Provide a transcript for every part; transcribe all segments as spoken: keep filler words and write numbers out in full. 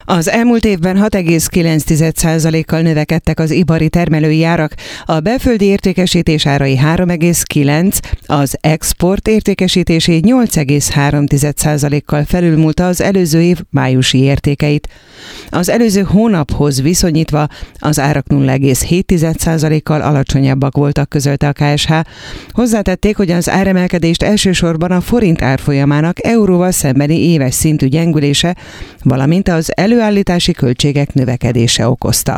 Az elmúlt évben hat egész kilenc százalékkal növekedtek az ipari termelői árak, a belföldi értékesítés árai három egész kilenc, az export értékesítési nyolc egész három százalékkal felülmúlta az előző év májusi értékeit. Az előző hónaphoz viszonyítva az árak nulla egész hét százalékkal alacsonyabbak voltak, közölte a ká es há. Hozzátették, hogy az áremelkedést elsősorban a forint árfolyamának euróval szembeni éves szintű gyengülése, valamint az előállítási költségek növekedése okozta.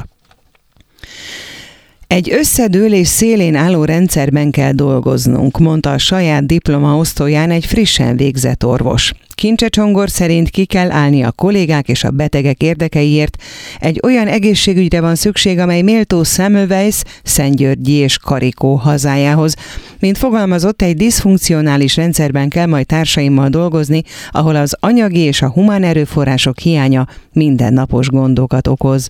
Egy összedőlés szélén álló rendszerben kell dolgoznunk, mondta a saját diplomaosztóján egy frissen végzett orvos. Kincse Csongor szerint ki kell állni a kollégák és a betegek érdekeiért. Egy olyan egészségügyre van szükség, amely méltó Semmelweis, Szentgyörgyi és Karikó hazájához. Mint fogalmazott, egy diszfunkcionális rendszerben kell majd társaimmal dolgozni, ahol az anyagi és a humán erőforrások hiánya mindennapos gondokat okoz.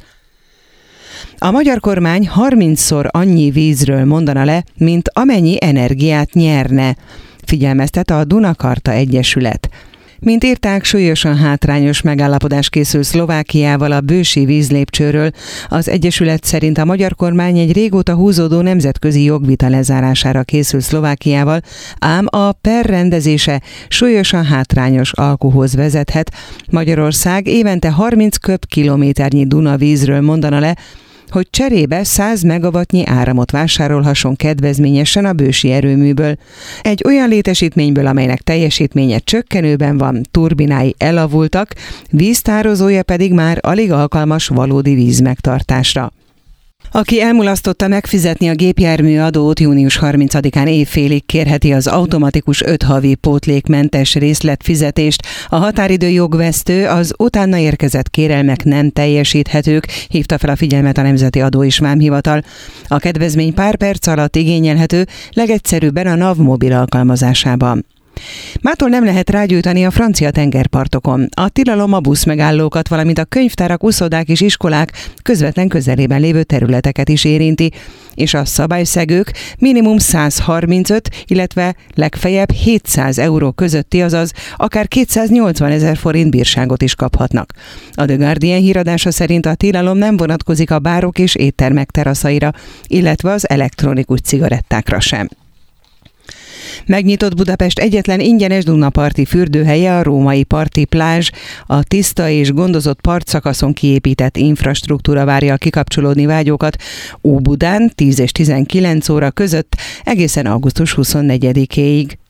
A magyar kormány harmincszor annyi vízről mondana le, mint amennyi energiát nyerne, figyelmeztet a Dunakarta Egyesület. Mint írták, súlyosan hátrányos megállapodás készül Szlovákiával a bősi vízlépcsőről. Az Egyesület szerint a magyar kormány egy régóta húzódó nemzetközi jogvita lezárására készül Szlovákiával, ám a per rendezése súlyosan hátrányos alkuhoz vezethet. Magyarország évente harminc köbkilométernyi Duna vízről mondana le, hogy cserébe száz megawattnyi áramot vásárolhasson kedvezményesen a bősi erőműből. Egy olyan létesítményből, amelynek teljesítménye csökkenőben van, turbinái elavultak, víztározója pedig már alig alkalmas valódi vízmegtartásra. Aki elmulasztotta megfizetni a gépjármű adót, június harmincadikán évfélig kérheti az automatikus öt havi pótlékmentes részletfizetést. A határidő jogvesztő, az utána érkezett kérelmek nem teljesíthetők, hívta fel a figyelmet a Nemzeti Adó és Vámhivatal. A kedvezmény pár perc alatt igényelhető, legegyszerűbben a NAV mobil alkalmazásában. Mától nem lehet rágyújtani a francia tengerpartokon. A tilalom a buszmegállókat, valamint a könyvtárak, uszodák és iskolák közvetlen közelében lévő területeket is érinti, és a szabályszegők minimum száz harmincöt, illetve legfeljebb hétszáz euró közötti, azaz akár kétszáznyolcvan ezer forint bírságot is kaphatnak. A The Guardian híradása szerint a tilalom nem vonatkozik a bárok és éttermek teraszaira, illetve az elektronikus cigarettákra sem. Megnyitott Budapest egyetlen ingyenes Dunaparti fürdőhelye, a római parti plázs. A tiszta és gondozott partszakaszon kiépített infrastruktúra várja kikapcsolódni vágyókat Óbudán tíz és tizenkilenc óra között egészen augusztus huszonnegyedikéig.